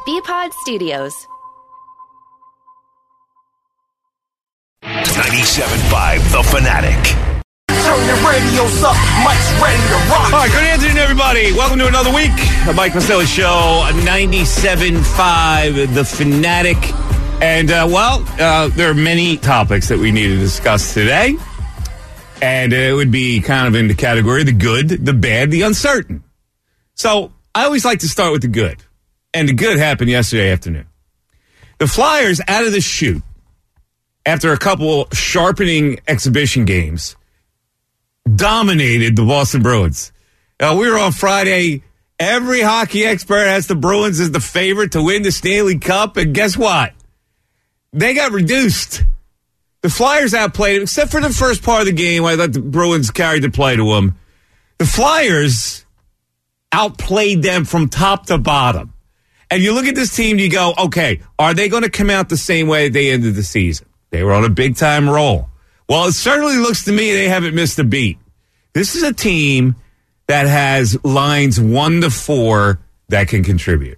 BPod Studios. 97.5 The Fanatic. Turn your radios up, Mike's ready to rock. All right, good afternoon, everybody. Welcome to another week of Mike Costello Show, 97.5 The Fanatic. And, there are many topics that we need to discuss today. And it would be kind of in the category of the good, the bad, the uncertain. So I always like to start with the good. And the good happened yesterday afternoon. The Flyers, out of the chute, after a couple sharpening exhibition games, dominated the Boston Bruins. We were on Friday. Every hockey expert has the Bruins as the favorite to win the Stanley Cup. And guess what? They got reduced. The Flyers outplayed them, except for the first part of the game. I thought the Bruins carried the play to them. The Flyers outplayed them from top to bottom. And you look at this team, you go, okay, are they going to come out the same way they ended the season? They were on a big-time roll. Well, it certainly looks to me they haven't missed a beat. This is a team that has lines 1 to 4 that can contribute.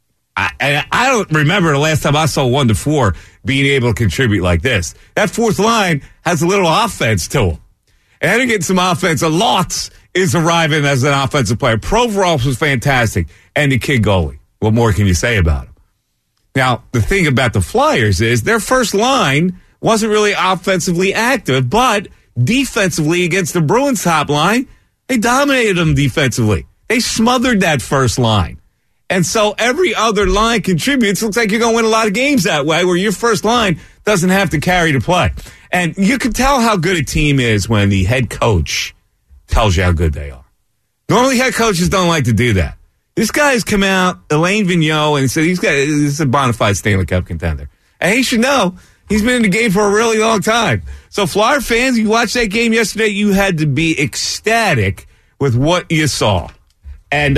I don't remember the last time I saw 1 to 4 being able to contribute like this. That fourth line has a little offense to them. And they're getting some offense. Lotz is arriving as an offensive player. Provorov was fantastic. And the kid goalie. What more can you say about him? Now, the thing about the Flyers is their first line wasn't really offensively active, but defensively against the Bruins top line, they dominated them defensively. They smothered that first line. And so every other line contributes. Looks like you're going to win a lot of games that way, where your first line doesn't have to carry the play. And you can tell how good a team is when the head coach tells you how good they are. Normally, head coaches don't like to do that. This guy has come out, Alain Vigneault, and said this is a bona fide Stanley Cup contender. And he should know he's been in the game for a really long time. So, Flyer fans, you watched that game yesterday, you had to be ecstatic with what you saw. And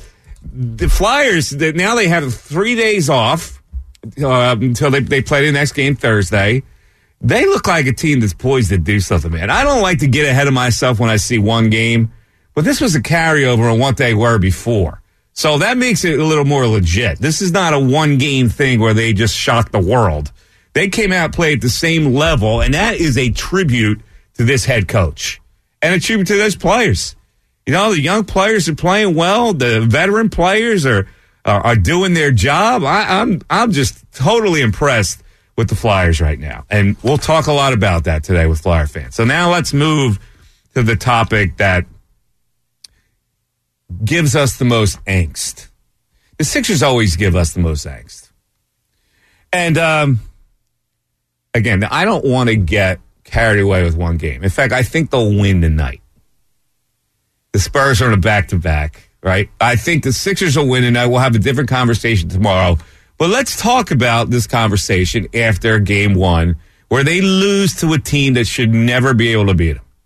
the Flyers, now they have 3 days off until they play the next game Thursday. They look like a team that's poised to do something, man. I don't like to get ahead of myself when I see one game, but this was a carryover on what they were before. So that makes it a little more legit. This is not a one-game thing where they just shocked the world. They came out and played at the same level, and that is a tribute to this head coach and a tribute to those players. You know, the young players are playing well. The veteran players are doing their job. I'm just totally impressed with the Flyers right now. And we'll talk a lot about that today with Flyer fans. So now let's move to the topic that gives us the most angst. The Sixers always give us the most angst. And, again, I don't want to get carried away with one game. In fact, I think they'll win tonight. The Spurs are on a back-to-back, right? I think the Sixers will win tonight. We'll have a different conversation tomorrow. But let's talk about this conversation after game one, where they lose to a team that should never be able to beat them.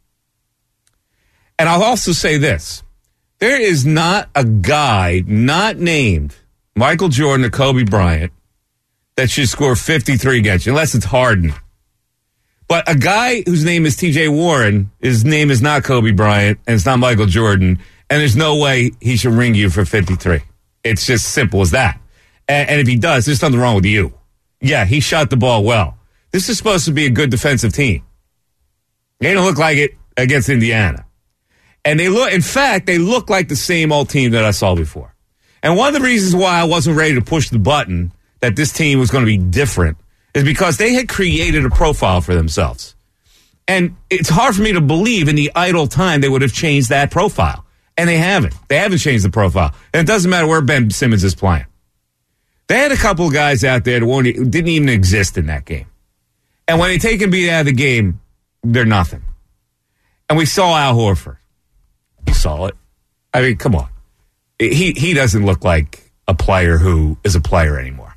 And I'll also say this. There is not a guy not named Michael Jordan or Kobe Bryant that should score 53 against you, unless it's Harden. But a guy whose name is T.J. Warren, his name is not Kobe Bryant, and it's not Michael Jordan, and there's no way he should ring you for 53. It's just simple as that. And if he does, there's nothing wrong with you. Yeah, he shot the ball well. This is supposed to be a good defensive team. They don't look like it against Indiana. And they look like the same old team that I saw before. And one of the reasons why I wasn't ready to push the button that this team was going to be different is because they had created a profile for themselves. And it's hard for me to believe in the idle time they would have changed that profile. And they haven't. They haven't changed the profile. And it doesn't matter where Ben Simmons is playing. They had a couple of guys out there who didn't even exist in that game. And when they take and beat out of the game, they're nothing. And we saw Al Horford. You saw it. I mean, come on. He doesn't look like a player who is a player anymore.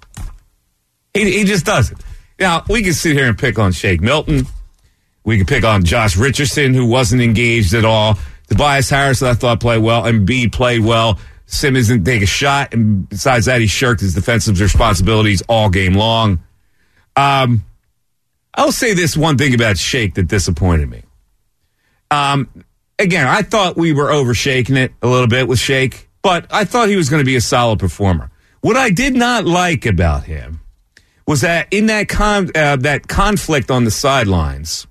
He just doesn't. Now, we can sit here and pick on Shake Milton. We can pick on Josh Richardson, who wasn't engaged at all. Tobias Harris, I thought, played well. Embiid played well. Simmons didn't take a shot. And besides that, he shirked his defensive responsibilities all game long. I'll say this one thing about Shake that disappointed me. Again, I thought we were overshaking it a little bit with Shake, but I thought he was going to be a solid performer. What I did not like about him was that in that that conflict on the sidelines,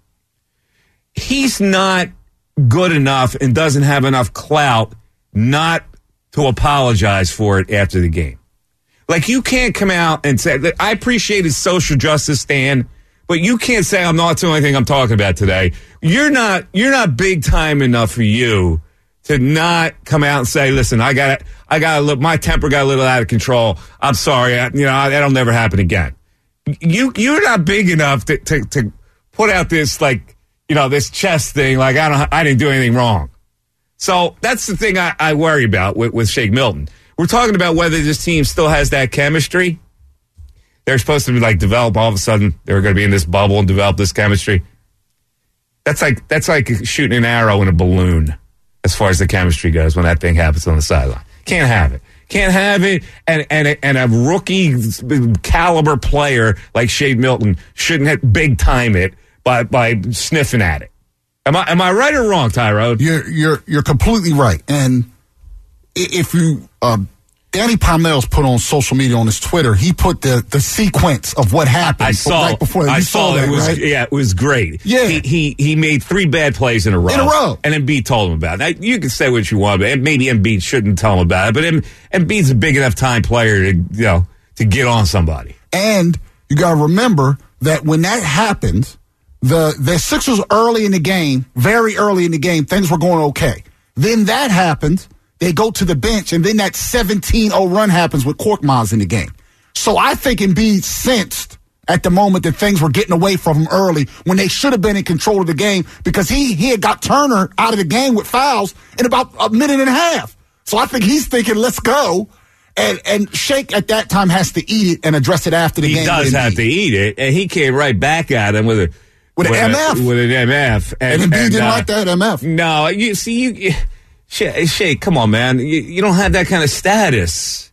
he's not good enough and doesn't have enough clout not to apologize for it after the game. Like, you can't come out and say that. I appreciate his social justice stand, but you can't say I'm not the only thing I'm talking about today. You're not big time enough for you to not come out and say, listen, I got my temper got a little out of control. I'm sorry. That'll never happen again. You're not big enough to put out this, like, this chest thing. Like, I didn't do anything wrong. So that's the thing I worry about with Shake Milton. We're talking about whether this team still has that chemistry. They're supposed to be like develop all of a sudden. They're going to be in this bubble and develop this chemistry. That's like shooting an arrow in a balloon as far as the chemistry goes when that thing happens on the sideline. Can't have it. Can't have it. And a rookie caliber player like Shake Milton shouldn't have big time it by sniffing at it. Am I right or wrong, Tyrone? You're completely right. And if you Danny Parmel's put on social media on his Twitter, he put the sequence of what happened. I saw. Right before I saw that, right? Yeah, it was great. Yeah, he made 3 bad plays in a row. And Embiid told him about it. Now, you can say what you want, but maybe Embiid shouldn't tell him about it. But Embiid's a big enough time player to get on somebody. And you got to remember that when that happens, the Sixers early in the game, very early in the game, things were going okay. Then that happens. They go to the bench, and then that 17-0 run happens with Korkmaz in the game. So I think Embiid sensed at the moment that things were getting away from him early when they should have been in control of the game, because he had got Turner out of the game with fouls in about a minute and a half. So I think he's thinking, let's go. And Shake at that time has to eat it and address it after the game. He does have to eat it, and he came right back at him with an MF. With an MF. And Embiid didn't like that MF. No, you see, Shake, come on, man. You don't have that kind of status.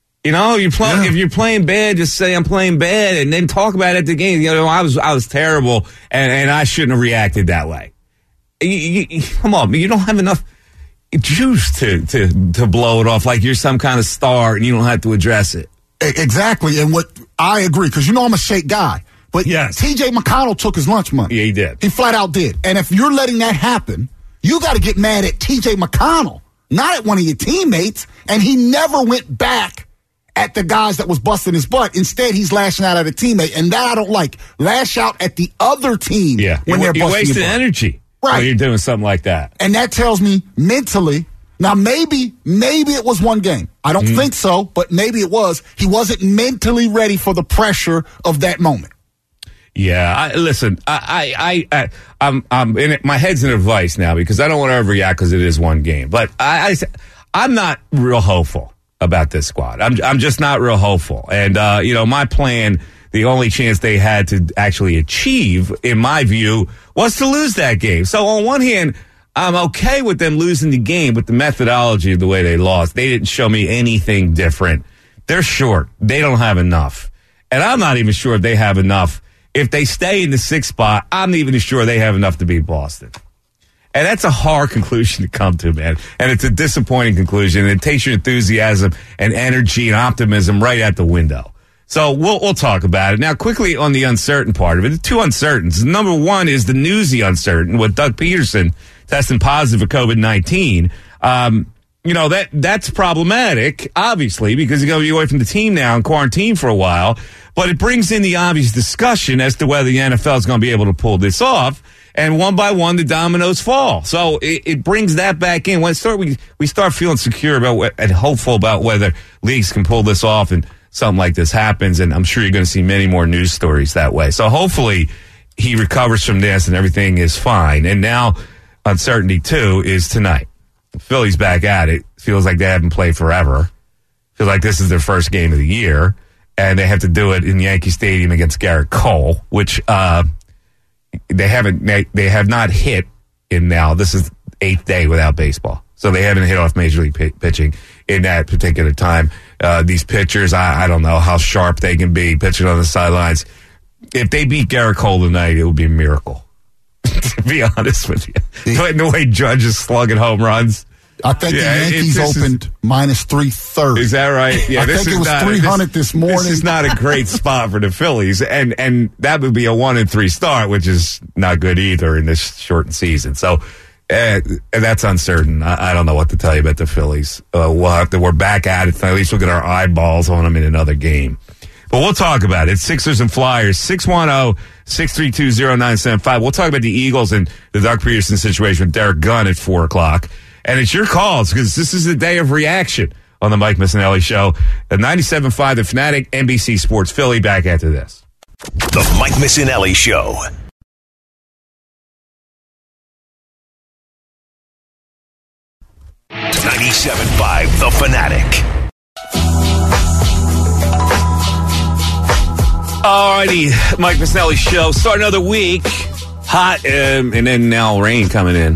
If you're playing bad, just say I'm playing bad, and then talk about it at the game. I was terrible, and I shouldn't have reacted that way. Come on, you don't have enough juice to blow it off like you're some kind of star, and you don't have to address it. Exactly, and what I agree, because I'm a Shake guy. But yes. T.J. McConnell took his lunch money. Yeah, he did. He flat out did. And if you're letting that happen, you got to get mad at T.J. McConnell, not at one of your teammates. And he never went back at the guys that was busting his butt. Instead, he's lashing out at a teammate. And that I don't like. Lash out at the other team when they're busting your butt. You wasted energy when you're doing something like that. And that tells me mentally. Now, maybe it was one game. I don't think so, but maybe it was. He wasn't mentally ready for the pressure of that moment. Yeah, listen, I'm in it. My head's in a vice now because I don't want to overreact because it is one game. But I'm not real hopeful about this squad. I'm just not real hopeful. And my plan, the only chance they had to actually achieve, in my view, was to lose that game. So on one hand, I'm okay with them losing the game, but the methodology of the way they lost, they didn't show me anything different. They're short. They don't have enough, and I'm not even sure if they have enough. If they stay in the 6th spot, I'm not even sure they have enough to beat Boston. And that's a hard conclusion to come to, man. And it's a disappointing conclusion. It takes your enthusiasm and energy and optimism right out the window. So we'll talk about it. Now, quickly on the uncertain part of it, the 2 uncertains. Number 1 is the newsy uncertain with Doug Peterson testing positive for COVID-19. That's problematic, obviously, because he's going to be away from the team now and quarantined for a while. But it brings in the obvious discussion as to whether the NFL is going to be able to pull this off. And one by one, the dominoes fall. So it brings that back in. We start feeling secure about and hopeful about whether leagues can pull this off and something like this happens. And I'm sure you're going to see many more news stories that way. So hopefully he recovers from this and everything is fine. And now uncertainty 2 is tonight. Philly's back at it. Feels like they haven't played forever. Feels like this is their first game of the year. And they have to do it in Yankee Stadium against Garrett Cole, which they have not hit in now. This is 8th day without baseball. So they haven't hit off Major League pitching in that particular time. These pitchers, I don't know how sharp they can be pitching on the sidelines. If they beat Garrett Cole tonight, it would be a miracle. To be honest with you. The way Judge is slugging home runs. I think the Yankees opened minus 330. Is that right? Yeah, I think it was 300 this morning. This is not a great spot for the Phillies, and that would be a 1-3 start, which is not good either in this shortened season. So that's uncertain. I don't know what to tell you about the Phillies. We're back at it. At least we'll get our eyeballs on them in another game. But we'll talk about it. Sixers and Flyers, 610-632-0975. We'll talk about the Eagles and the Doug Peterson situation with Derek Gunn at 4 o'clock. And it's your calls, because this is the day of reaction on the Mike Missanelli Show. At 97.5, The Fanatic, NBC Sports Philly. Back after this. The Mike Missanelli Show. $97.5 The Fanatic. Alrighty, Mike Missanelli Show. Start another week. Hot, and then now rain coming in.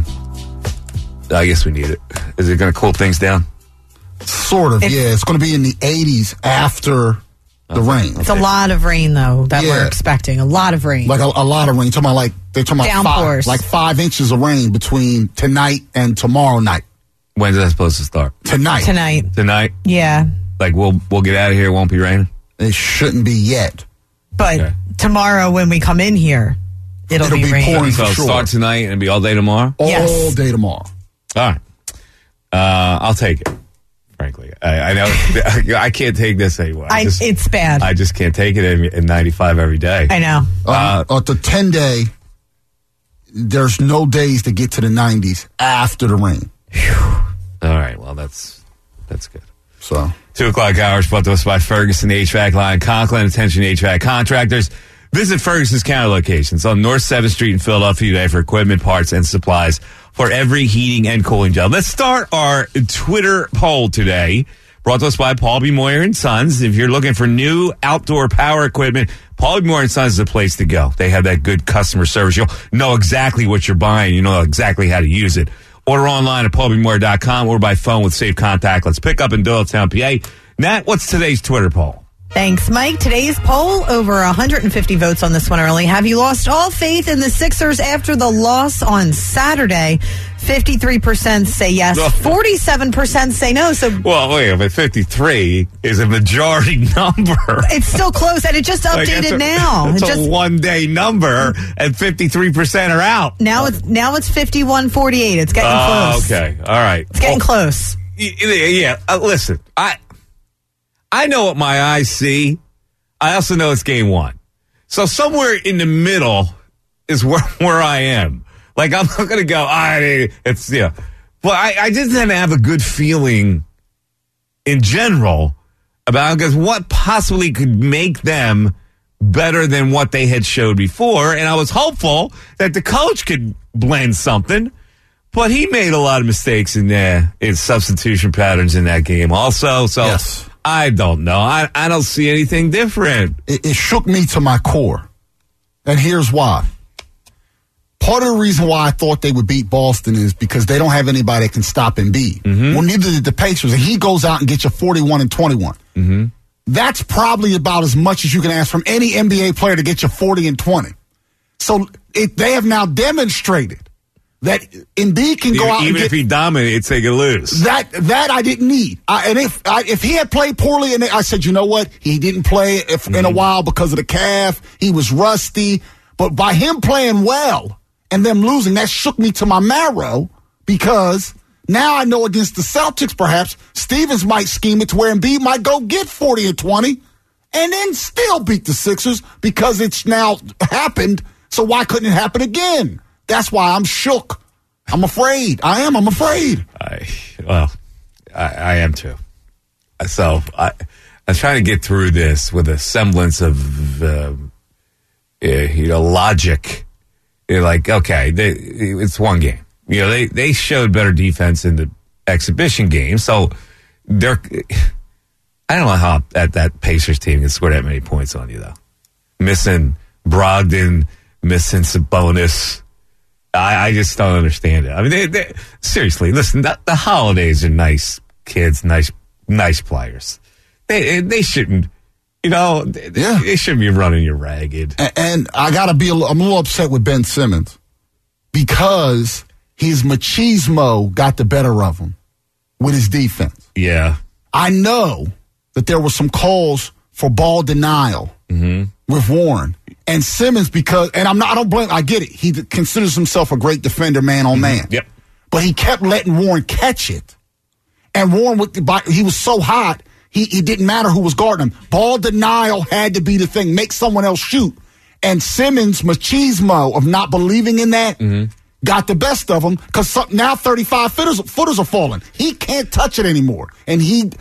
I guess we need it. Is it going to cool things down? Sort of, yeah. It's going to be in the 80s after the rain. It's a lot of rain, though, that we're expecting. A lot of rain. Like a lot of rain. They're talking about downpours. 5 inches of rain between tonight and tomorrow night. When's that supposed to start? Tonight. Tonight? Yeah. Like we'll get out of here. It won't be raining? It shouldn't be yet. But tomorrow when we come in here, it'll be raining. pouring So for sure. Start tonight and be all day tomorrow? All day tomorrow. All right. I'll take it, frankly. I know I can't take this anymore. It's bad. I just can't take it in 95 every day. I know. At the 10-day, there's no days to get to the 90s after the rain. All right. Well, that's good. So 2 o'clock hours brought to us by Ferguson HVAC Line Conklin. Attention HVAC contractors. Visit Ferguson's counter locations on North 7th Street in Philadelphia today for equipment, parts, and supplies for every heating and cooling job. Let's start our Twitter poll today. Brought to us by Paul B. Moyer & Sons. If you're looking for new outdoor power equipment, Paul B. Moyer & Sons is the place to go. They have that good customer service. You'll know exactly what you're buying. You know exactly how to use it. Order online at paulbmoyer.com or by phone with Safe Contact. Let's pick up in Doylestown, PA. Nat, what's today's Twitter poll? Thanks, Mike. Today's poll, over 150 votes on this one early. Have you lost all faith in the Sixers after the loss on Saturday? 53% say yes, 47% say no. So, well, wait, but 53 is a majority number. It's still close, and it just updated now. It's a one-day number, and 53% are out. Now it's 51-48. It's getting close. Okay, all right. It's getting close. Yeah, listen, I know what my eyes see. I also know it's game one. So somewhere in the middle is where I am. Like, I'm not going to go, it's, yeah. But I just didn't have a good feeling in general about, because what possibly could make them better than what they had showed before. And I was hopeful that the coach could blend something. But he made a lot of mistakes in substitution patterns in that game also. So yes. I don't know. I don't see anything different. It shook me to my core. And here's why. Part of the reason why I thought they would beat Boston is because they don't have anybody that can stop Embiid. Mm-hmm. Well, neither did the Pacers. And he goes out and gets you 41 and 21. Mm-hmm. That's probably about as much as you can ask from any NBA player to get you 40 and 20. So they have now demonstrated that Embiid can go out even and if he dominates, they can lose. That I didn't need. And if he had played poorly, and I said, you know what, he didn't play in a while because of the calf. He was rusty. But by him playing well and them losing, that shook me to my marrow, because now I know against the Celtics, perhaps Stevens might scheme it to where Embiid might go get 40 and 20 and then still beat the Sixers, because it's now happened. So why couldn't it happen again? That's why I'm shook. I'm afraid. I'm afraid. I am too. So I'm trying to get through this with a semblance of, logic. You're like, okay, it's one game. They showed better defense in the exhibition game. So I don't know how that Pacers team can score that many points on you, though. Missing Brogdon, missing Sabonis. I just don't understand it. I mean, they seriously, listen, the Holidays are nice kids, nice players. They shouldn't, they shouldn't be running you ragged. And I got to I'm a little upset with Ben Simmons, because his machismo got the better of him. with his defense. Yeah. I know that there were some calls for ball denial with Warren and Simmons I get it. He considers himself a great defender, man on man. Yep. But he kept letting Warren catch it. And Warren, he was so hot, it didn't matter who was guarding him. Ball denial had to be the thing. Make someone else shoot. And Simmons' machismo of not believing in that got the best of him because now 35 footers are falling. He can't touch it anymore. Against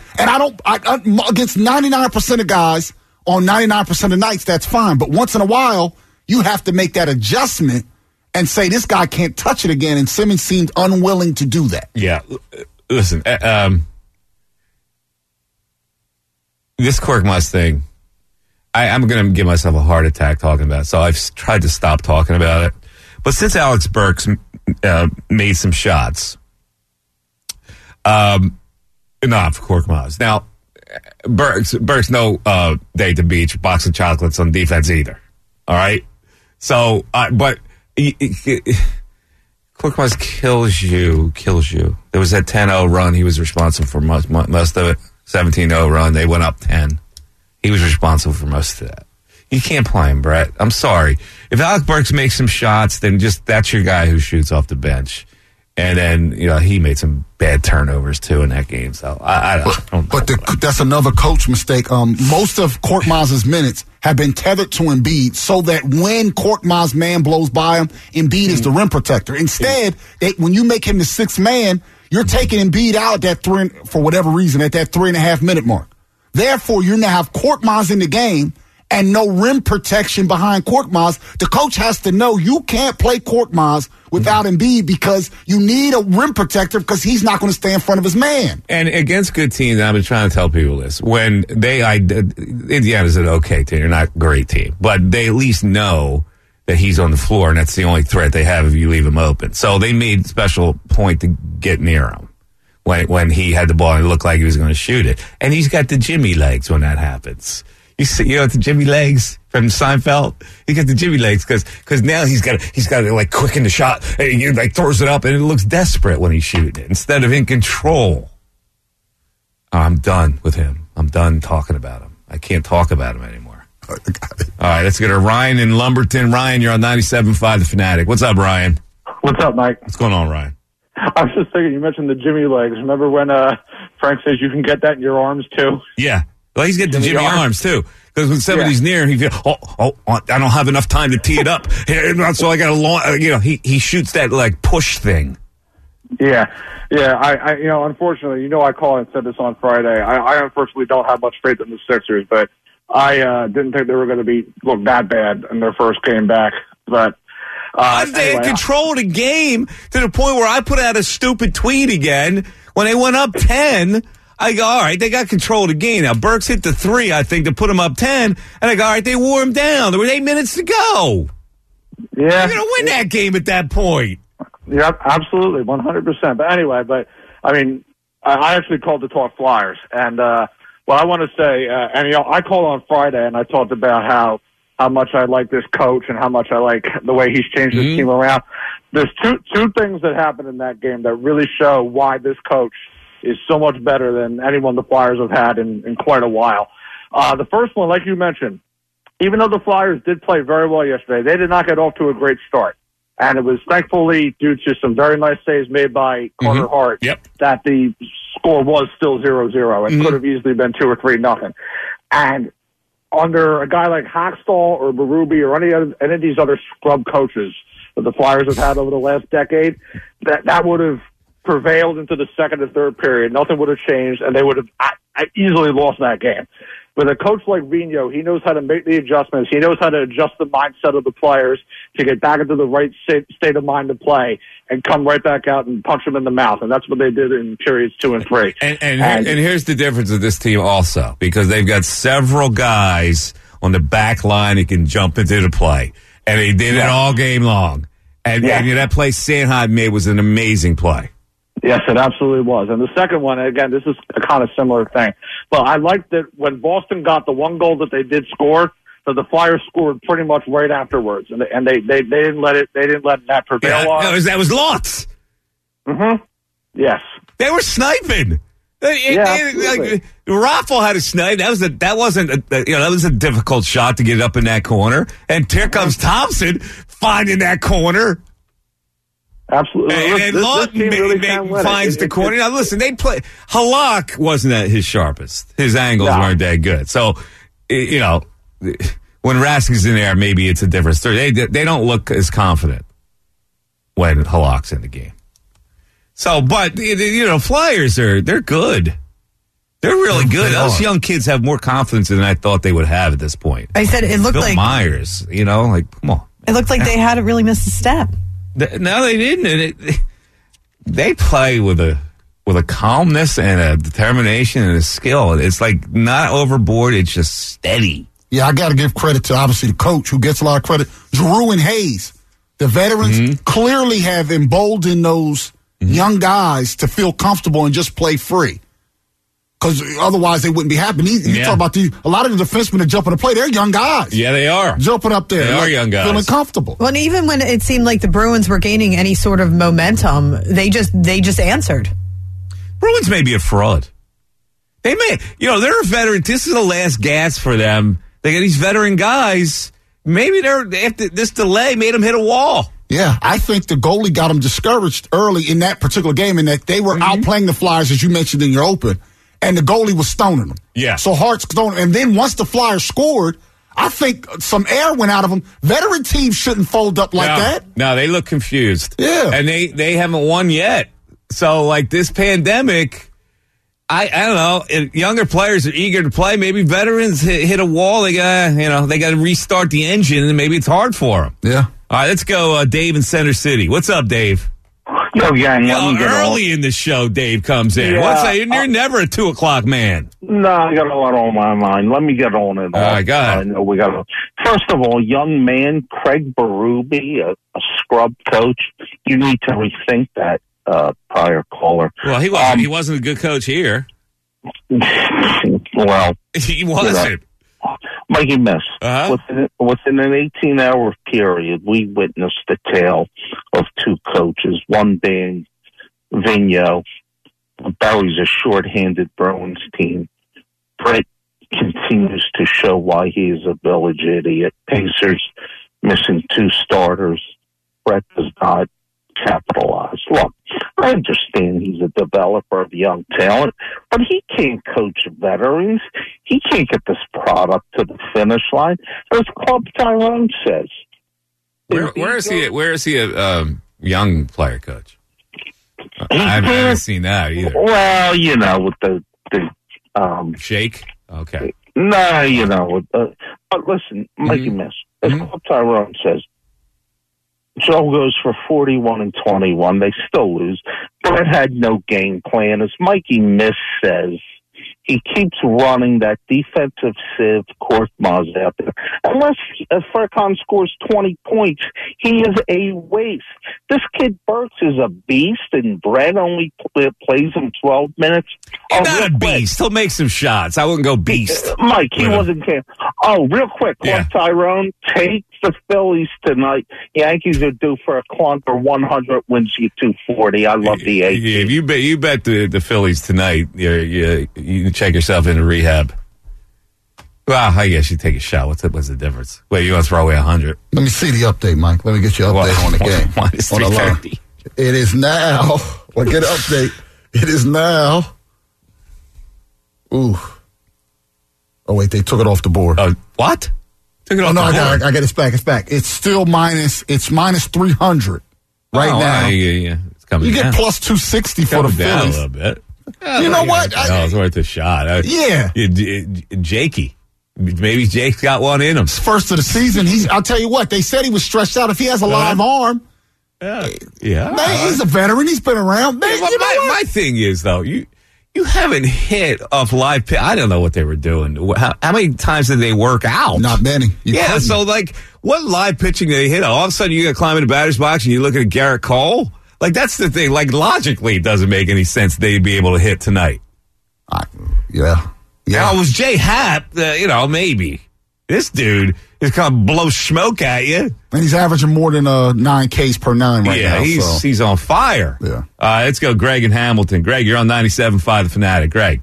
99% of guys on 99% of nights, that's fine. But once in a while, you have to make that adjustment and say this guy can't touch it again. And Simmons seemed unwilling to do that. Yeah. Listen, this Korkmaz thing, I'm going to give myself a heart attack talking about it. So I've tried to stop talking about it. But since Alex Burks made some shots, not for Korkmaz. Now, Burks no day at the beach, box of chocolates on defense either. All right? So, but Korkmaz kills you. There was that 10-0 run. He was responsible for most of it. 17-0 run. They went up 10. He was responsible for most of that. You can't play him, Brett. I'm sorry. If Alex Burks makes some shots, then that's your guy who shoots off the bench. And then, he made some bad turnovers, too, in that game. So, I don't know. But that's another coach mistake. Most of Korkmaz's minutes have been tethered to Embiid so that when Korkmaz man blows by him, Embiid is the rim protector. Instead, when you make him the sixth man, you're taking Embiid out for whatever reason, at that 3.5-minute mark. Therefore, you now have Korkmaz in the game and no rim protection behind Korkmaz. The coach has to know you can't play Korkmaz without Embiid because you need a rim protector because he's not going to stay in front of his man. And against good teams, I've been trying to tell people this. When Indiana's an okay team, they're not a great team, but they at least know that he's on the floor, and that's the only threat they have if you leave him open. So they made special point to get near him when he had the ball and it looked like he was going to shoot it. And he's got the Jimmy legs when that happens. The Jimmy legs from Seinfeld. He got the Jimmy legs because now he's got to like quicken the shot and he like throws it up and it looks desperate when he's shooting it instead of in control. I'm done with him. I'm done talking about him. I can't talk about him anymore. All right, let's get to Ryan in Lumberton. Ryan, you're on 97.5 The Fanatic. What's up, Ryan? What's up, Mike? What's going on, Ryan? I was just thinking, you mentioned the Jimmy legs. Remember when Frank says you can get that in your arms too? Yeah. Well, he's getting the Jimmy arms too. Because when somebody's near him, he feels, I don't have enough time to tee it up. So I got a long, he shoots that like push thing. Yeah. I unfortunately, I called and said this on Friday. I unfortunately don't have much faith in the Sixers, but I didn't think they were going to look that bad in their first game back. But they had controlled a game to the point where I put out a stupid tweet again when they went up 10. I go, all right, they got control of the game. Now, Burks hit the 3, I think, to put him up 10. And I go, all right, they wore him down. There was 8 minutes to go. Yeah. They're going to win that game at that point. Yeah, absolutely, 100%. But anyway, I actually called to talk Flyers. And what I want to say, I called on Friday and I talked about how much I like this coach and how much I like the way he's changed his team around. There's two things that happened in that game that really show why this coach is so much better than anyone the Flyers have had in quite a while. The first one, like you mentioned, even though the Flyers did play very well yesterday, they did not get off to a great start. And it was thankfully due to some very nice saves made by Carter Hart that the score was still 0-0. It could have easily been 2 or 3-0. And under a guy like Hackstall or Berube or any of these other scrub coaches that the Flyers have had over the last decade, that would have prevailed into the second and third period. Nothing would have changed, and they would have easily lost that game. With a coach like Vigneault, he knows how to make the adjustments. He knows how to adjust the mindset of the players to get back into the right state of mind to play and come right back out and punch them in the mouth. And that's what they did in periods 2 and 3. And here's the difference of this team also, because they've got several guys on the back line that can jump into the play. And they did it all game long. And that play Sanheim made was an amazing play. Yes, it absolutely was. And the second one, again, this is a kind of similar thing. But I liked that when Boston got the one goal that they did score, that the Flyers scored pretty much right afterwards, and they didn't let that prevail on. That was Lotz. Mm-hmm. Yes. They were sniping. Raffle had a snipe. That was a difficult shot to get up in that corner. And here comes Thompson finding that corner. Absolutely. And Lawton finds the corner. Now, listen, they play. Halak wasn't at his sharpest. His angles weren't that good. So, when Raski's in there, maybe it's a different story. They don't look as confident when Halak's in the game. So, but, Flyers they're good. They're really good. Those young kids have more confidence than I thought they would have at this point. I said it looked Bill like Myers, come on. It looked like they hadn't really missed a step. No, they didn't. And they play with a calmness and a determination and a skill. It's like not overboard. It's just steady. Yeah, I got to give credit to obviously the coach who gets a lot of credit. Drew and Hayes, the veterans, clearly have emboldened those young guys to feel comfortable and just play free. Because otherwise they wouldn't be happening. You talk about a lot of the defensemen that jump in the play, they're young guys. Yeah, they are. Jumping up there. They are young guys. Feeling comfortable. Well, and even when it seemed like the Bruins were gaining any sort of momentum, they just answered. Bruins may be a fraud. They may, they're a veteran. This is the last gasp for them. They got these veteran guys. Maybe this delay made them hit a wall. Yeah, I think the goalie got them discouraged early in that particular game in that they were outplaying the Flyers, as you mentioned in your open, and the goalie was stoning them. Yeah. So Hart's stoning. And then once the Flyers scored, I think some air went out of them. Veteran teams shouldn't fold up like that. No, they look confused. Yeah. And they haven't won yet. So, this pandemic, I don't know. Younger players are eager to play. Maybe veterans hit a wall. They got to restart the engine, and maybe it's hard for them. Yeah. All right, let's go, Dave in Center City. What's up, Dave? Yo, gang. Early in the show, Dave comes in. Yeah, You're never a 2 o'clock man. No, I got a lot on my mind. Let me get on it. All right, go ahead. I know we got. First of all, young man Craig Berube, a scrub coach. You need to rethink that. Prior caller. Well, he wasn't a good coach here. Well, he wasn't. Mikey Miss. Within an 18-hour period, we witnessed the tale of two coaches, one being Vigneault. Barry's a short-handed Bruins team. Brett continues to show why he is a village idiot. Pacers missing 2 starters. Brett does not capitalize. Look, I understand he's a developer of young talent, but he can't coach veterans. He can't get this product to the finish line. As Club Tyrone says. Where is he a young player coach? I haven't seen that either. Well, with the Shake? Okay. No, but listen, Mikey Miss, as Club Tyrone says, Joe goes for 41 and 21. They still lose. Brett had no game plan. As Mikey Miss says, he keeps running that defensive sieve, Korkmaz out there. Unless Furkan scores 20 points, he is a waste. This kid Burks is a beast, and Brett only plays him 12 minutes. He's not a beast. He'll make some shots. I wouldn't go beast. Mike, he wasn't. Real quick, Tyrone, take the Phillies tonight. Yankees are due for a clunker. 100 wins you 240. I love the Yankees. Yeah, if you bet the Phillies tonight, you can check yourself into rehab. Well, I guess you take a shot. What's the difference? Wait, you want to throw away 100? Let me see the update, Mike. Let me get your update on the game. Minus 330. It is now. Well, get an update. It is now. Ooh. Oh, wait, they took it off the board. What? Took it off the board? I got it back. It's back. It's still minus 300 right now. Yeah. It's coming you down. Get plus 260 for the down Phillies. A little bit. You know what? It's worth a shot. Jakey. Maybe Jake's got one in him. It's first of the season. I'll tell you what, they said he was stretched out. If he has a live arm, he's a veteran. He's been around. My thing is, though, you haven't hit off live pitch. I don't know what they were doing. How many times did they work out? Not many. So, what live pitching did they hit? All of a sudden, you got to climb in the batter's box and you look at Garrett Cole? That's the thing. Logically, it doesn't make any sense they'd be able to hit tonight. Yeah. Now, it was Jay Happ, maybe. This dude is going to blow smoke at you. And he's averaging more than 9 Ks per 9 right now. Yeah, he's on fire. Yeah. Let's go, Greg in Hamilton. Greg, you're on 97.5 The Fanatic. Greg.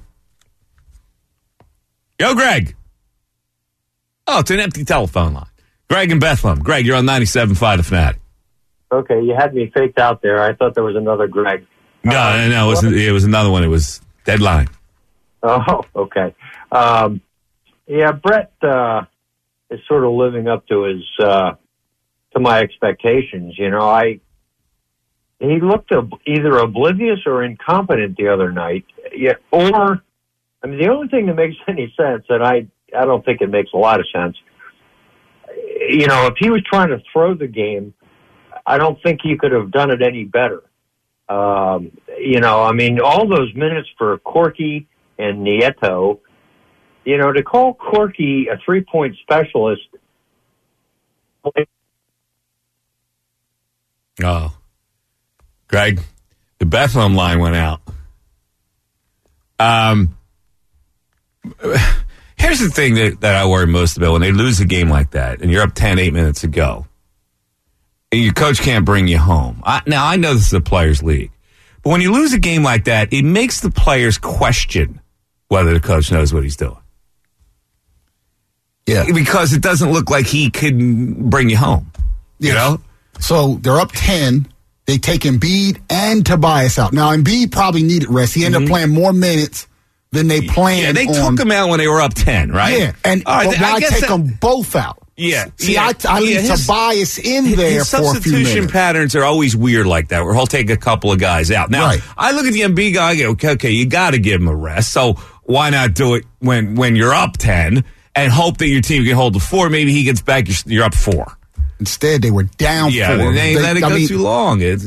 Yo, Greg. Oh, it's an empty telephone line. Greg in Bethlehem. Greg, you're on 97.5 The Fanatic. Okay, you had me faked out there. I thought there was another Greg. No, it was another one. It was Deadline. Oh, okay. Yeah, Brett is sort of living up to his to my expectations. You know, he looked either oblivious or incompetent the other night. Yeah, or I mean, the only thing that makes any sense, and I don't think it makes a lot of sense. You know, if he was trying to throw the game, I don't think he could have done it any better. You know, I mean, all those minutes for Corky and Nieto, you know, to call Corky a 3-point specialist. Oh, Greg, the Bethlehem line went out. Here's the thing that I worry most about when they lose a game like that, and you're up 10, 8 minutes to go, and your coach can't bring you home. Now, I know this is a players' league, but when you lose a game like that, it makes the players question whether the coach knows what he's doing. Yeah. Because it doesn't look like he could bring you home. You know? So they're up 10. They take Embiid and Tobias out. Now, Embiid probably needed rest. He ended up playing more minutes than they planned. Yeah, they took him out when they were up 10, right? Yeah, and right, but why take them both out? Yeah. See, I leave Tobias in there for a few minutes. Substitution patterns are always weird like that, where he'll take a couple of guys out. Now, I look at the Embiid guy, I go, okay, you got to give him a rest. So why not do it when you're up 10 and hope that your team can hold the 4? Maybe he gets back, you're up 4. Instead, they were down 4. Yeah, they let it go too long. It's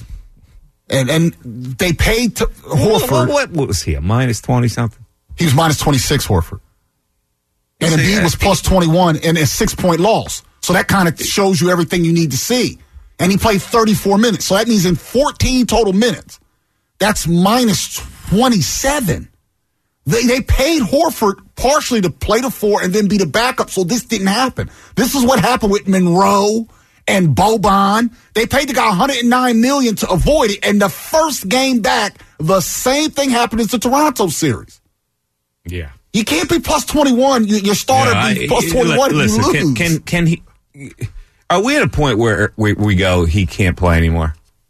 And they paid Horford. What was he, a minus 20 something? He was minus 26, Horford. And Embiid was plus 21 in a 6-point loss. So that kind of shows you everything you need to see. And he played 34 minutes. So that means in 14 total minutes, that's minus 27. They paid Horford partially to play the 4 and then be the backup, so this didn't happen. This is what happened with Monroe and Boban. They paid the guy $109 million to avoid it, and the first game back, the same thing happened in the Toronto series. Yeah. You can't be plus 21. Your starter be plus 21 listen, and you lose. Can he? Are we at a point where we go, he can't play anymore?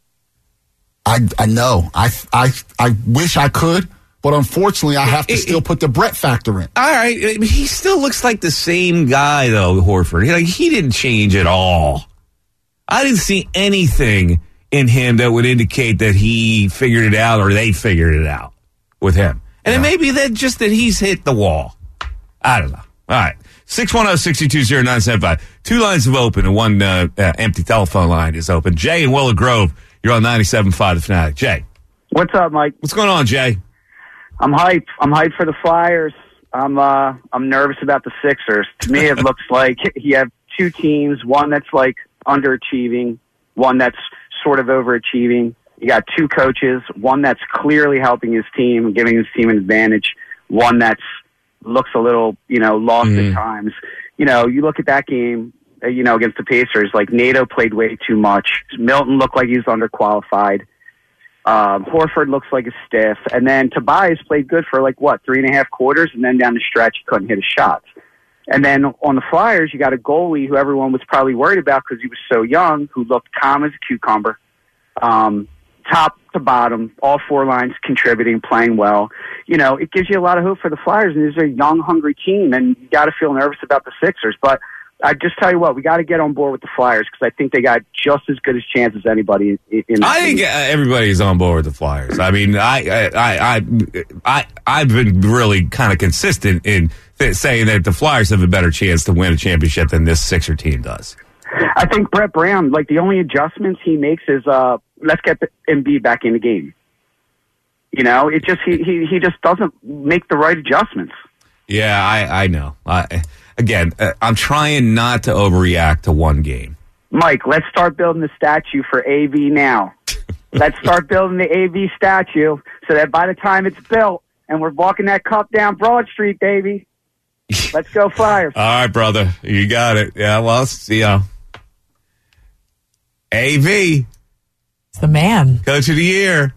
I know. I wish I could. But unfortunately, I have to still put the Brett factor in. All right. He still looks like the same guy, though, Horford. He didn't change at all. I didn't see anything in him that would indicate that he figured it out or they figured it out with him. And it may be that he's hit the wall. I don't know. All right. 610-622-0975. 2 lines have opened and 1 empty telephone line is open. Jay in Willow Grove, you're on 97.5 The Fanatic. Jay. What's up, Mike? What's going on, Jay? I'm hyped. I'm hyped for the Flyers. I'm nervous about the Sixers. To me, it looks like you have 2 teams, one that's like underachieving, one that's sort of overachieving. You got 2 coaches, one that's clearly helping his team, giving his team an advantage, one that's looks a little, lost at times. You look at that game, against the Pacers, like NATO played way too much. Milton looked like he was underqualified. Horford looks like a stiff. And then Tobias played good for 3.5 quarters, and then down the stretch he couldn't hit his shots. And then on the Flyers, you got a goalie who everyone was probably worried about because he was so young, who looked calm as a cucumber. Top to bottom, all 4 lines contributing, playing well. It gives you a lot of hope for the Flyers, and this is a young, hungry team, and you got to feel nervous about the Sixers. But I just tell you what, we got to get on board with the Flyers because I think they got just as good a chance as anybody in the I think everybody's on board with the Flyers. I mean, I've been really kind of consistent in saying that the Flyers have a better chance to win a championship than this Sixer team does. I think Brett Brown, the only adjustments he makes is let's get Embiid back in the game. It just he just doesn't make the right adjustments. Yeah, I know. Again, I'm trying not to overreact to one game. Mike, let's start building the statue for AV now. Let's start building the AV statue so that by the time it's built and we're walking that cup down Broad Street, baby, Let's go Flyers. All right, brother. You got it. Yeah, well, AV. It's the man. Coach of the year.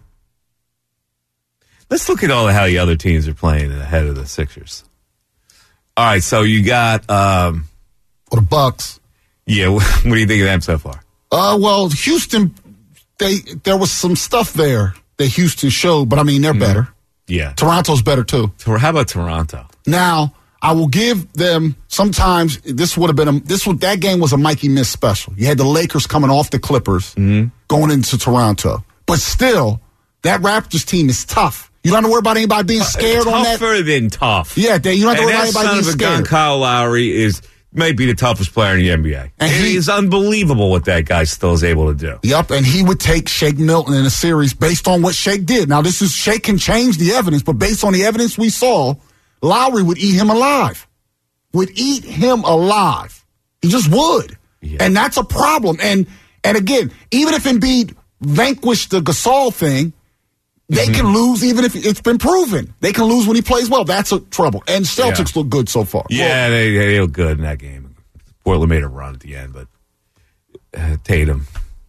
Let's look at how the other teams are playing ahead of the Sixers. All right, so you got... the Bucks. Yeah, what do you think of them so far? Well, Houston, there was some stuff there that Houston showed, but, I mean, they're better. Yeah. Toronto's better, too. How about Toronto? Now, I will give them sometimes that game was a Mikey Miss special. You had the Lakers coming off the Clippers going into Toronto. But still, that Raptors team is tough. You don't have to worry about anybody being scared on that. Tougher than tough. Yeah, you don't have to worry about anybody being scared. Kyle Lowry is maybe the toughest player in the NBA. And he is unbelievable what that guy still is able to do. Yep, and he would take Shake Milton in a series based on what Shake did. Now, Shake can change the evidence, but based on the evidence we saw, Lowry would eat him alive. He just would. Yeah. And that's a problem. And again, even if Embiid vanquished the Gasol thing, they can lose even if it's been proven. They can lose when he plays well. That's a trouble. And Celtics look good so far. Yeah, they look good in that game. Portland made a run at the end, but Tatum.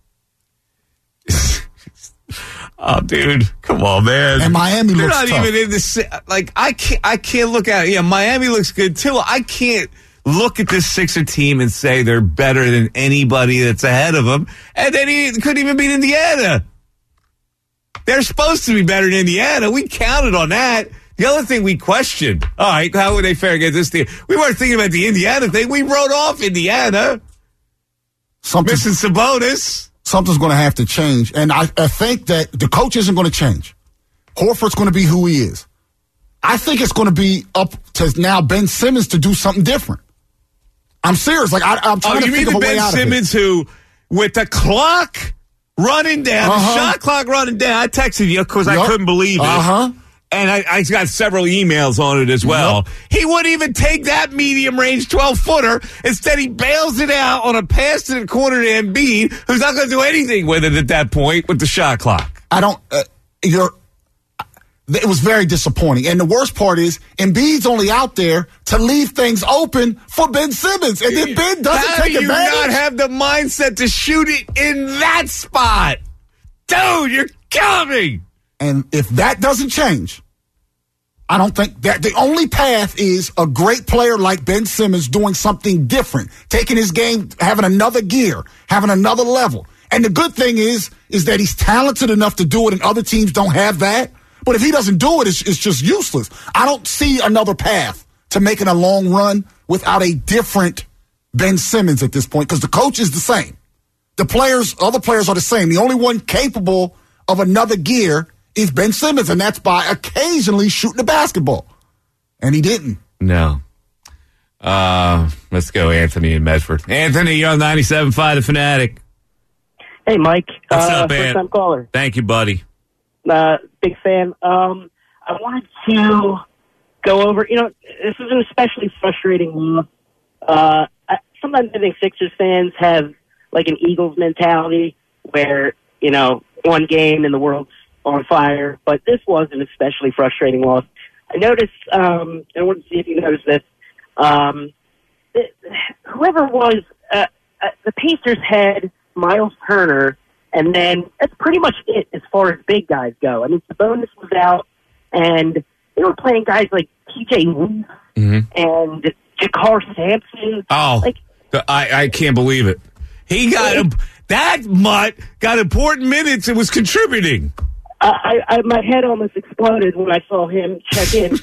Oh, dude, come on, man! And Miami looks tough. They're not even in the I can't look at it. Yeah, Miami looks good too. I can't look at this Sixer team and say they're better than anybody that's ahead of them. And then he couldn't even beat Indiana. They're supposed to be better than Indiana. We counted on that. The other thing we questioned, all right, how would they fare against this team? We weren't thinking about the Indiana thing. We wrote off Indiana. Missing Sabonis. Something's going to have to change. And I think that the coach isn't going to change. Horford's going to be who he is. I think it's going to be up to now Ben Simmons to do something different. I'm serious. I'm trying to think of a way out of it. You mean the Ben Simmons who, with the clock running down, the shot clock running down, I texted you because I couldn't believe it. And I got several emails on it as well. He wouldn't even take that medium-range 12-footer. Instead, he bails it out on a pass to the corner to Embiid, who's not going to do anything with it at that point with the shot clock. It was very disappointing. And the worst part is Embiid's only out there to leave things open for Ben Simmons. And then Ben doesn't take advantage. How do you not have the mindset to shoot it in that spot? Dude, you're killing me. And if that doesn't change, I don't think that the only path is a great player like Ben Simmons doing something different, taking his game, having another gear, having another level. And the good thing is that he's talented enough to do it, and other teams don't have that. But if he doesn't do it, it's just useless. I don't see another path to making a long run without a different Ben Simmons at this point, because the coach is the same. Other players are the same. The only one capable of another gear is Ben Simmons, and that's by occasionally shooting the basketball. And he didn't. No. Let's go, Anthony in Medford. Anthony, you're on 97.5 The Fanatic. Hey, Mike. What's up, man? First-time caller. Thank you, buddy. Big fan. I wanted to go over, this is an especially frustrating loss. Sometimes I think Sixers fans have like an Eagles mentality where, one game and the world's on fire, but this was an especially frustrating loss. I noticed, I wanted to see if you noticed this, whoever was, the Pacers had Miles Turner, and then that's pretty much it as far as big guys go. I mean, Sabonis was out, and they were playing guys like T.J. Wolf and Jakar Sampson. Oh, I can't believe it. He got that mutt got important minutes and was contributing. My head almost exploded when I saw him check in.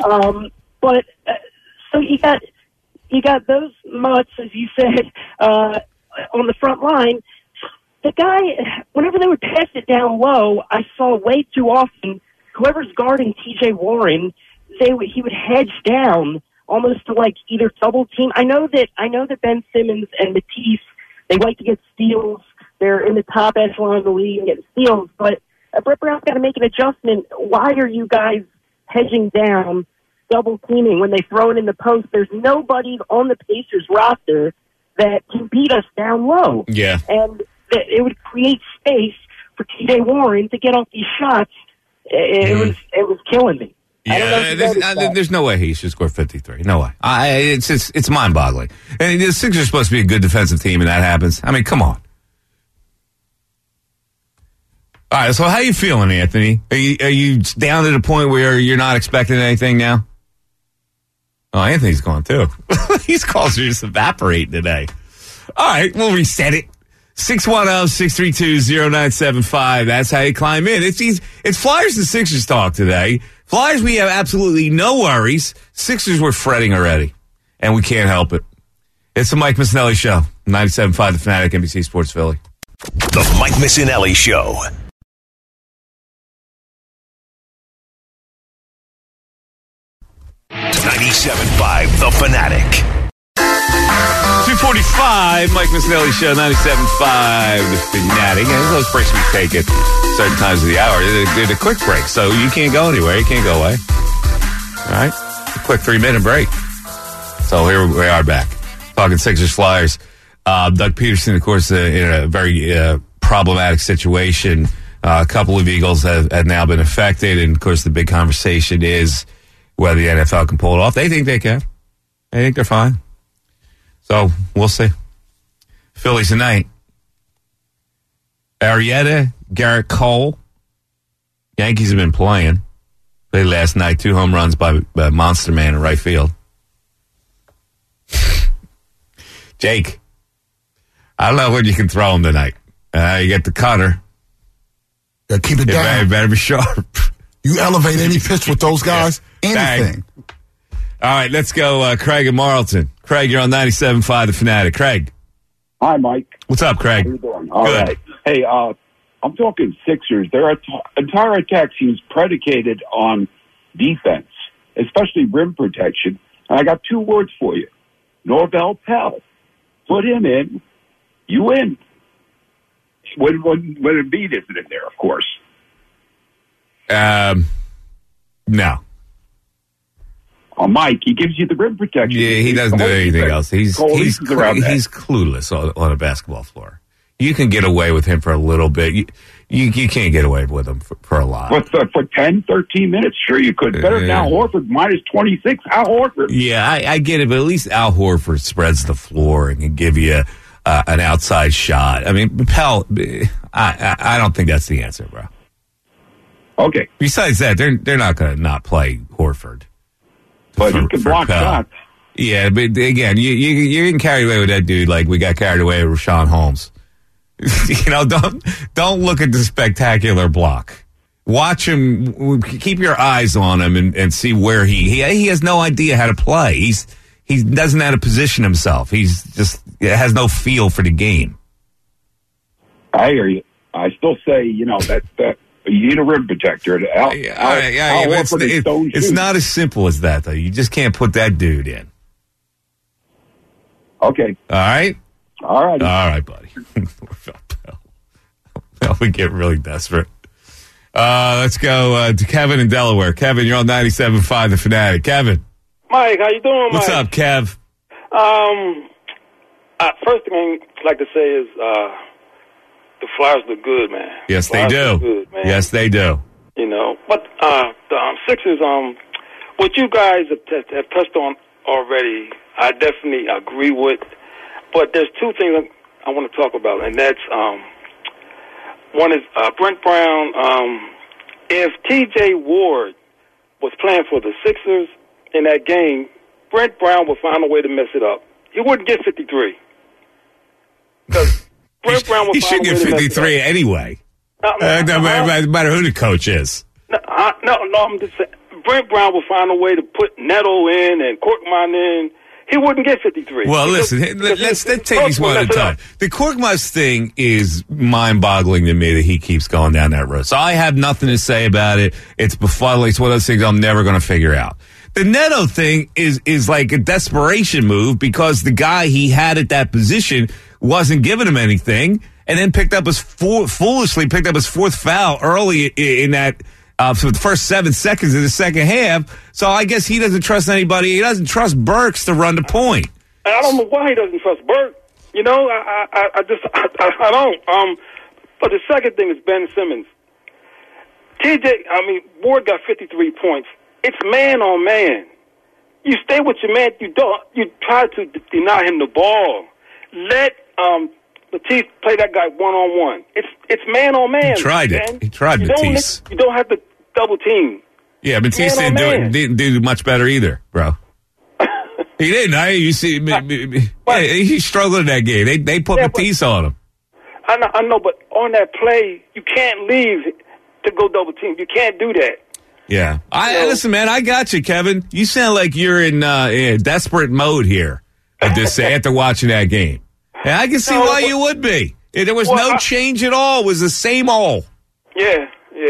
So you got those mutts, as you said, on the front line. The guy, whenever they would pass it down low, I saw way too often whoever's guarding T.J. Warren, he would hedge down almost to like either double team. I know that Ben Simmons and Matisse, they like to get steals. They're in the top echelon of the league and get steals, but Brett Brown's got to make an adjustment. Why are you guys hedging down, double teaming when they throw it in the post? There's nobody on the Pacers roster that can beat us down low. Yeah. And it would create space for T.J. Warren to get off these shots. It was killing me. Yeah, there's no way he should score 53. No way. It's mind-boggling. And the Sixers are supposed to be a good defensive team, and that happens. I mean, come on. All right, so how you feeling, Anthony? Are you down to the point where you're not expecting anything now? Oh, Anthony's gone too. These calls are just evaporating today. All right, we'll reset it. 610-632-0975. That's how you climb in. It's Flyers and Sixers talk today. Flyers, we have absolutely no worries. Sixers, we're fretting already, and we can't help it. It's the Mike Missinelli Show, 97.5 The Fanatic, NBC Sports Philly. The Mike Missinelli Show. $97.5 The Fanatic. 2:45, Mike Missinelli Show, 97.5 The Fanatic. And those breaks we take at certain times of the hour. They're the quick breaks, so you can't go anywhere. You can't go away. All right? A quick 3-minute break. So here we are back. Talking Sixers Flyers. Doug Peterson, of course, in a very problematic situation. A couple of Eagles have now been affected. And, of course, the big conversation is whether the NFL can pull it off. They think they can. They think they're fine. So, we'll see. Phillies tonight. Arrieta, Garrett Cole. Yankees have been playing. Played last night. 2 home runs by Monster Man in right field. Jake, I don't know when you can throw him tonight. You get the cutter. Keep it down. You better be sharp. You elevate any pitch with those guys, anything. All right, let's go Craig and Marlton. Craig, you're on 97.5 The Fanatic. Craig. Hi, Mike. What's up, Craig? How you doing? All right. Hey, I'm talking Sixers. Their entire attack seems predicated on defense, especially rim protection. And I got 2 words for you. Norvel Pell. Put him in. You win. When Embiid isn't in there, of course. No. Oh, Mike, he gives you the rim protection. Yeah, he doesn't do anything else. He's clueless on a basketball floor. You can get away with him for a little bit. You can't get away with him for a lot. For 10, 13 minutes, sure you could. Better than Al Horford, minus 26. Al Horford. Yeah, I get it, but at least Al Horford spreads the floor and can give you an outside shot. I mean, Pell, I don't think that's the answer, bro. Okay. Besides that, they're not going to not play Horford. But he can block shots. Yeah, but again, you're getting carried away with that dude like we got carried away with Rashawn Holmes. Don't look at the spectacular block. Watch him. Keep your eyes on him and see where he has no idea how to play. He doesn't know how to position himself. He's just has no feel for the game. I hear you. I still say that you need a rim protector. It's not as simple as that, though. You just can't put that dude in. Okay. All right? All right. All right, buddy. We get really desperate. Let's go to Kevin in Delaware. Kevin, you're on 97.5 The Fanatic. Kevin. Mike, how you doing, Mike? What's up, Kev? First thing I'd like to say is the Flyers look good, man. Yes, they do. Good, man. Yes, they do. But the Sixers, what you guys have touched on already, I definitely agree with. But there's 2 things I want to talk about, and that's one is Brent Brown. If T.J. Ward was playing for the Sixers in that game, Brent Brown would find a way to mess it up. He wouldn't get 53. Because Brent Brown would he should get 53 anyway. No matter who the coach is. No, I'm just saying. Brent Brown would find a way to put Neto in and Korkmaz in. He wouldn't get 53. Well, listen, let's take these one at a time. The Korkmaz thing is mind-boggling to me that he keeps going down that road. So I have nothing to say about it. It's befuddling. It's one of those things I'm never going to figure out. The Neto thing is like a desperation move because the guy he had at that position wasn't giving him anything, and then foolishly picked up his 4th foul early in that for the first 7 seconds of the second half. So I guess he doesn't trust anybody. He doesn't trust Burks to run the point. I don't know why he doesn't trust Burks. I don't. But the second thing is Ben Simmons. Ward got 53 points it's man on man. You stay with your man. You try to deny him the ball. Let Matisse play that guy one-on-one. It's man on man. He tried man. it. He tried Matisse. You don't have to double team. Yeah, Matisse didn't do much better either, bro. He didn't. You see, he struggled in that game. They put Matisse on him. I know, but on that play, you can't leave to go double team. You can't do that. Yeah. Listen, man, I got you, Kevin. You sound like you're in desperate mode here after watching that game. And I can see why you would be. There was no change at all. It was the same old. Yeah.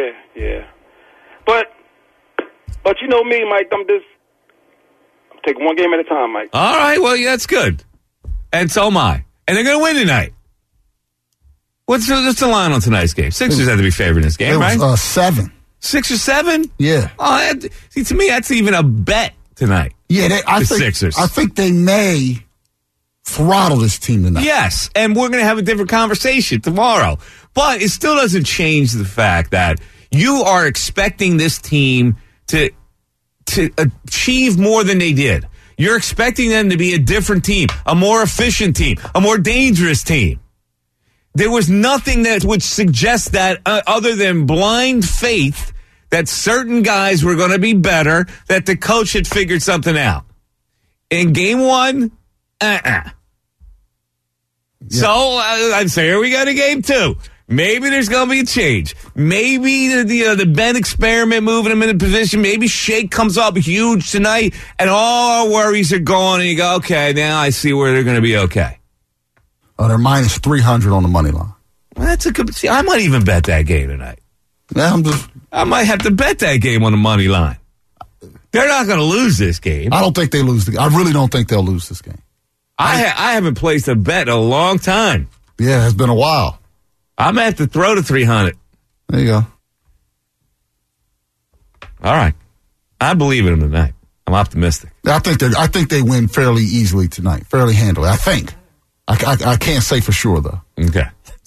But you know me, Mike, I'm taking one game at a time, Mike. All right, well, yeah, that's good. And so am I. And they're going to win tonight. What's the line on tonight's game? Sixers have to be favored in this game, right? It was 7. 6 or 7? Yeah. Oh, see, to me, that's even a bet tonight. Yeah, I think Sixers. I think they may throttle this team tonight. Yes, and we're going to have a different conversation tomorrow. But it still doesn't change the fact that you are expecting this team to achieve more than they did. You're expecting them to be a different team, a more efficient team, a more dangerous team. There was nothing that would suggest that other than blind faith that certain guys were going to be better, that the coach had figured something out. In game 1, Yeah. So I'd say, here we go to game 2. Maybe there's going to be a change. Maybe the Ben experiment moving him in a position. Maybe Shake comes up huge tonight, and all our worries are gone. And you go, okay, now I see where they're going to be okay. Oh, they're minus 300 on the money line. Well, that's a good. See, I might even bet that game tonight. Yeah, I might have to bet that game on the money line. They're not going to lose this game. I don't think they lose. I really don't think they'll lose this game. I haven't placed a bet in a long time. Yeah, it's been a while. I'm going to have to throw the 300. There you go. All right. I believe in them tonight. I'm optimistic. I think they win fairly easily tonight, fairly handily. I think. I can't say for sure, though. Okay.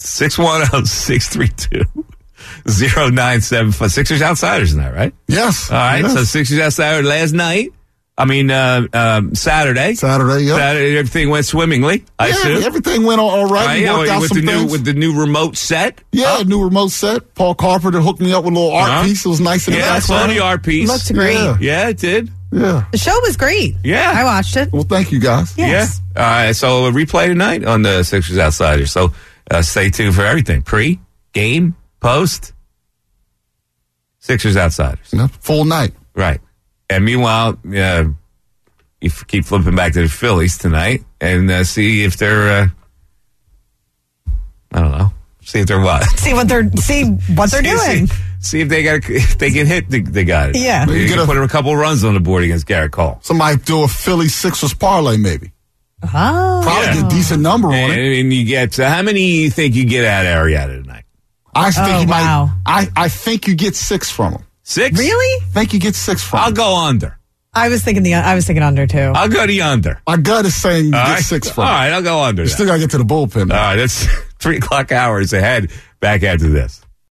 610-632-0975. Sixers outsiders tonight, right? Yes. All right. Yes. So Sixers outsiders last night. Saturday. Saturday, yeah. Saturday, everything went swimmingly, I assume. Everything went all right. We worked out some things. With the new remote set? Yeah, new remote set. Paul Carpenter hooked me up with a little art piece. It was nice in the background. Yeah, I saw the art piece. Looked great. Yeah, it did. Yeah. The show was great. Yeah. I watched it. Well, thank you, guys. Yes. Yeah. So a replay tonight on the Sixers Outsiders. So stay tuned for everything. Pre, game, post, Sixers Outsiders. Yeah, full night. Right. And meanwhile, you keep flipping back to the Phillies tonight and see if they're, I don't know, see if they're what? See what they're doing. See if they get hit, they got it. Yeah. You can put a couple runs on the board against Garrett Cole. Somebody do a Philly Sixers parlay, maybe. Oh. Probably get a decent number on it. And you get, how many do you think you get out of Arrieta tonight? I think you wow. might. I think you get 6 from them. 6? Really? I think you get 6 from them. I'll go under. I was thinking under too. I'll go the under. My gut is saying you get right. 6 from All them. right, I'll go under. You still got to get to the bullpen. All right, that's 3 o'clock hours ahead. Back after this.